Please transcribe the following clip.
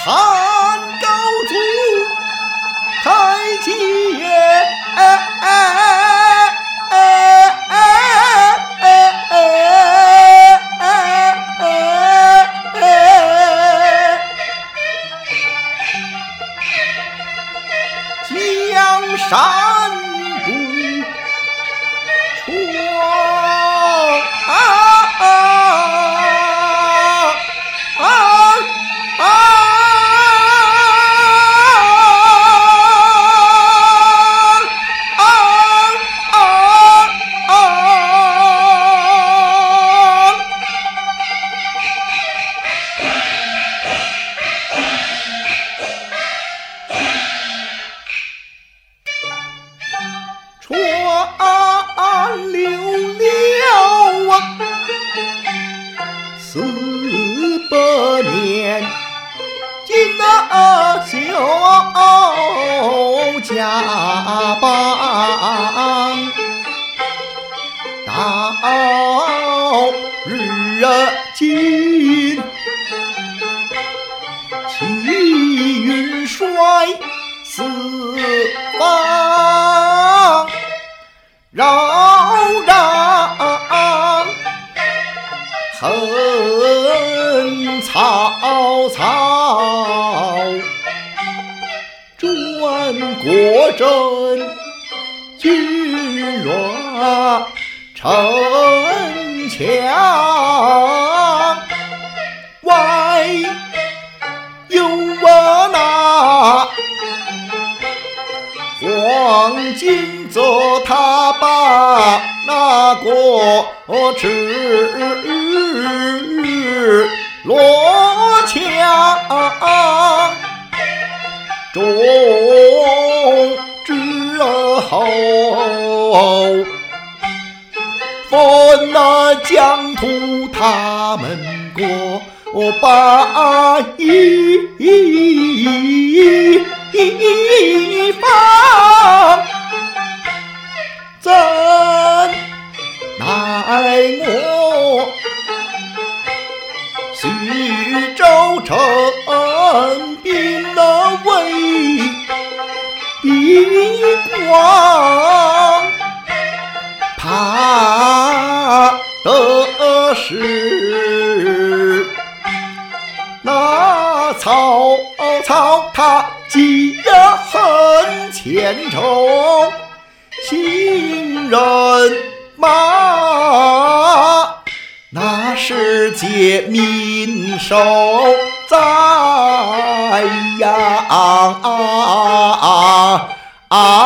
汉高祖太极江山不传流了400年，今那休家邦，到日今气运衰四方，扰攘恨曹操，转国真君若城墙，外有那黄金则他把那国耻落墙，众之后分了疆土，他们国把一方，怎奈我徐州城兵了为帝光，怕的是那曹操他记恨千仇，信人马，那是借民手在呀